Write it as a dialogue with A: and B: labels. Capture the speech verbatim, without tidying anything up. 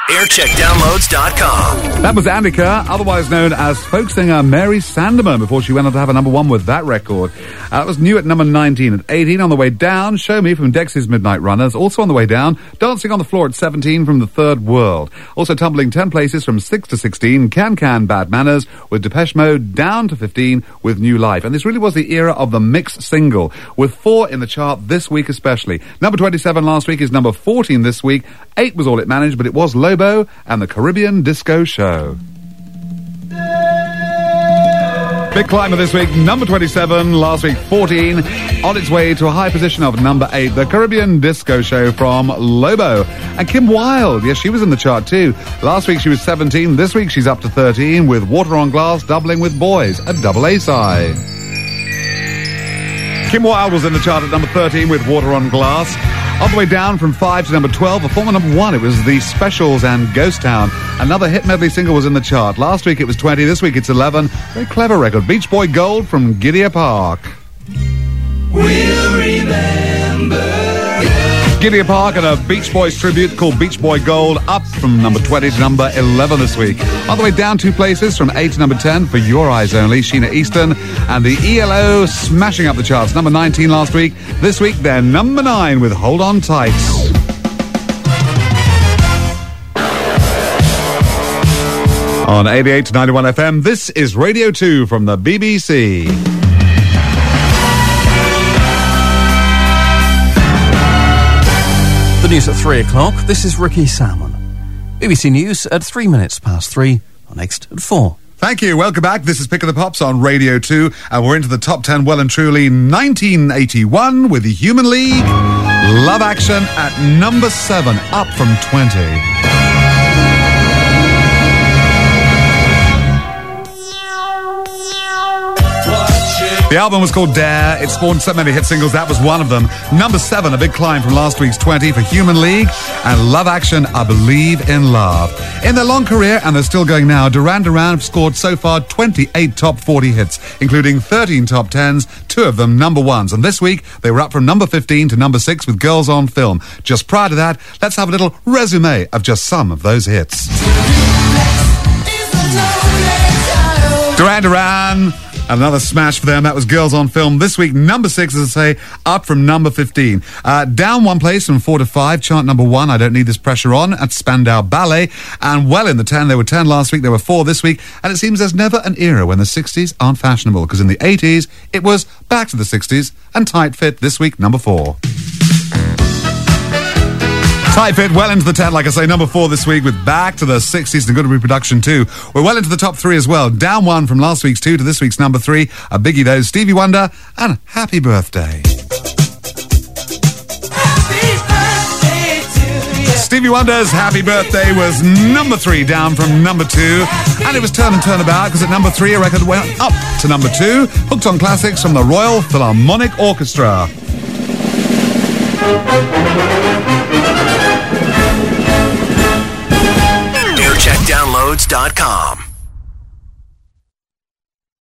A: aircheck downloads dot com.
B: That was Annika, otherwise known as folk singer Mary Sandeman, before she went on to have a number one with that record. Uh, that was new at number nineteen. At eighteen, on the way down, Show Me from Dexys Midnight Runners. Also on the way down, Dancing on the Floor at seventeen from The Third World. Also tumbling ten places from six to sixteen, Can Can Bad Manners with Depeche Mode, down to fifteen with New Life. And this really was the era of the mixed single, with four in the chart this week especially. Number twenty-seven last week is number fourteen this week. Eight was all it managed, but it was Lobo and the Caribbean Disco Show. Big climber this week, number twenty-seven, last week fourteen, on its way to a high position of number eight, the Caribbean Disco Show from Lobo. And Kim Wilde, yes, she was in the chart too. Last week she was seventeen, this week she's up to thirteen with Water on Glass doubling with Boys, a double A side. Kim Wilde was in the chart at number thirteen with Water on Glass. On the way down from five to number twelve, a former number one, it was The Specials and Ghost Town. Another hit medley single was in the chart. Last week it was twenty, this week it's eleven. Very clever record. Beach Boy Gold from Gidea Park.
C: We'll remember.
B: Gidea Park and a Beach Boys tribute called Beach Boy Gold, up from number twenty to number eleven this week. On the way down two places, from eight to number ten, For Your Eyes Only, Sheena Easton and the E L O smashing up the charts. Number nineteen last week. This week they're number nine with Hold On Tight. On eighty-eight to ninety-one F M, this is Radio two from the B B C.
D: The news at three o'clock. This is Ricky Salmon. B B C News at three minutes past three. Next at four.
B: Thank you. Welcome back. This is Pick of the Pops on Radio two, and we're into the top ten well and truly. nineteen eighty-one with the Human League. Love Action at number seven, up from twenty. The album was called Dare. It spawned so many hit singles. That was one of them. Number seven, a big climb from last week's twenty for Human League. And Love Action, I Believe in Love. In their long career, and they're still going now, Duran Duran have scored so far twenty-eight top forty hits, including thirteen top tens, two of them number ones. And this week, they were up from number fifteen to number six with Girls on Film. Just prior to that, let's have a little resume of just some of those hits. Duran Duran, another smash for them. That was Girls on Film. This week, number six, as I say, up from number fifteen. Uh, down one place from four to five. Chart number one, I Don't Need This Pressure On, at Spandau Ballet. And well in the ten. They were ten last week. They were four this week. And it seems there's never an era when the sixties aren't fashionable, because in the eighties, it was back to the sixties. And Tight Fit this week, number four. Tight Fit well into the ten, like I say, number four this week with Back to the sixties and good reproduction too. We're well into the top three as well. Down one from last week's two to this week's number three. A biggie though, Stevie Wonder and Happy Birthday.
C: Happy birthday to you.
B: Stevie Wonder's Happy Birthday was number three, down from number two. And it was turn and turn about, because at number three a record went up to number two. Hooked on Classics from the Royal Philharmonic Orchestra.
A: aircheck downloads dot com.